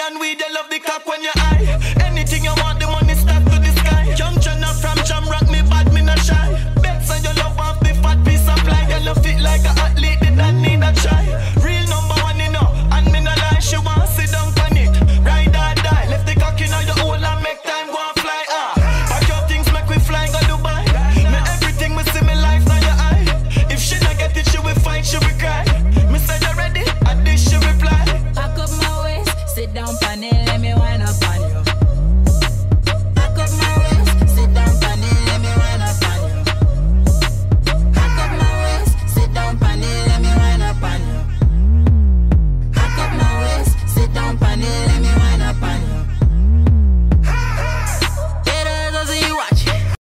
and weed, you love the cock when you high.